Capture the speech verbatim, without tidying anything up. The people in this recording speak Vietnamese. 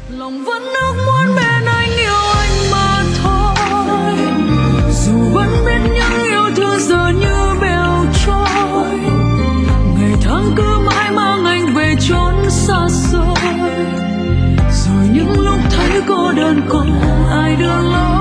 lòng vẫn ước muốn bên anh yêu anh mà thôi, dù vẫn biết những yêu thương giờ như bèo trôi, ngày tháng cứ mãi mang anh về chốn xa xôi, rồi những lúc thấy cô đơn còn ai đưa lối.